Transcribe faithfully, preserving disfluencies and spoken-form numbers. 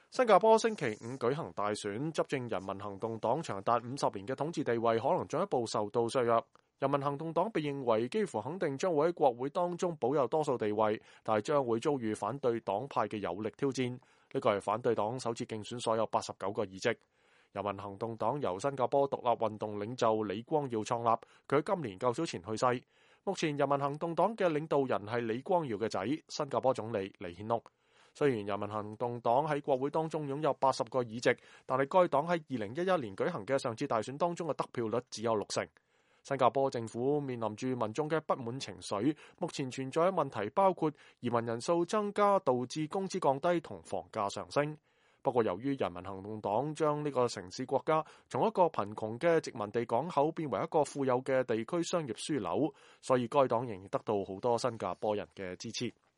新加坡星期五舉行大選，執政人民行動黨長達五十年嘅統治地位可能進一步受到削弱。人民行動黨被認為幾乎肯定將會喺國會當中保有多數地位，但係將會遭遇反對黨派嘅有力挑戰。呢個係反對黨首次競選所有八十九個議席。人民行動黨由新加坡獨立運動領袖李光耀創立，佢喺今年較早前去世。目前人民行動黨嘅領導人係李光耀嘅仔，新加坡總理李顯龍。雖然人民行動黨喺國會當中擁有八十個議席，但係該黨喺二零一一年舉行嘅上次大選當中嘅得票率只有六成。新加坡政府面臨住民眾嘅不滿情緒，目前存在嘅問題包括移民人數增加導致工資降低同房價上升。不過由於人民行動黨將呢個城市國家從一個貧窮嘅殖民地港口變為一個富有嘅地區商業樞紐，所以該黨仍然得到好多新加坡人嘅支持。